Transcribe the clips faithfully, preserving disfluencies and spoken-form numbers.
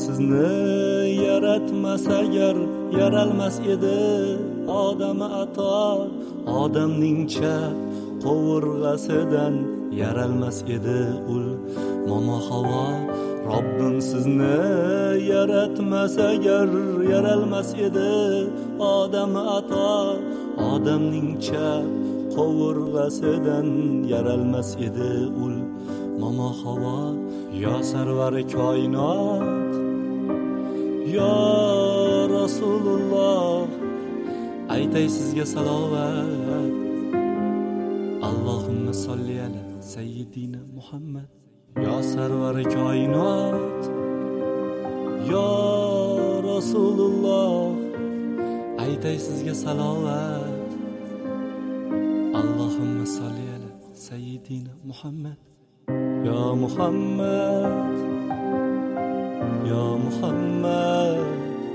sizni yaratmas agar yaralmas edi odami ato odamning chap qovurg'asidan yaralmas edi ul momo havo Robbim sizni yaratmas agar yaralmas edi odami ato odamning chap qovurg'asidan yaralmas edi ul momo havo yo sarvari koinot yo Rasululloh aytay sizga salovat Allohumma solli ala sayyidina Muhammad yo sarvari koinot yo Rasululloh aytay sizga salovat Allohumma solli ala sayyidina Muhammad ya Muhammad ya Muhammad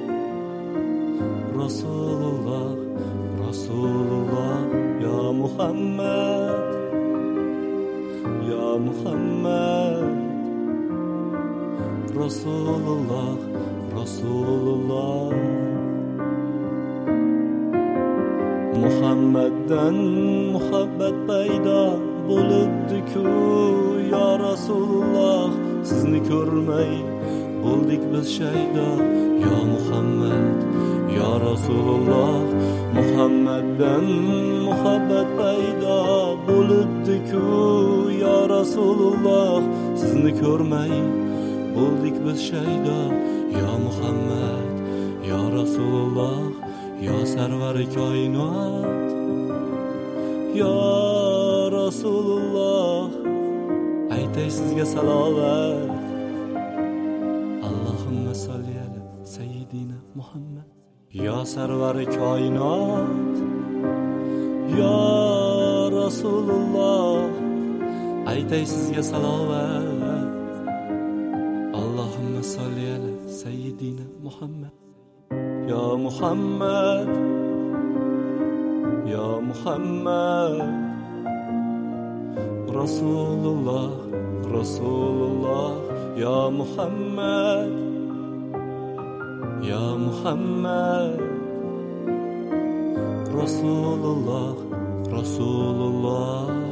Rasulullah Rasulullah ya Muhammad ya Muhammad Rasulullah Rasulullah Muhammaddan muhabbat paydo bo'libdi-ku ya Rasulullah sizni ko'rmay bo'ldik biz shaydo ya Muhammad ya Rasulullah Muhammaddan muhabbat paydo bo'libdi-ku ya Rasulullah sizni ko'rmay bo'ldik biz shaydo ya Muhammad ya Rasulullah ya sarvari koinot ya Rasulullah aytay sizga salovat Allohumma solli ala sayyidina Muhammad ya sarvari koinot ya Rasulullah aytay sizga salovat Allohumma solli ala sayyidina Muhammad ya Muhammad ya Muhammad Rasulullah Rasulullah ya Muhammad ya Muhammad Rasulullah Rasulullah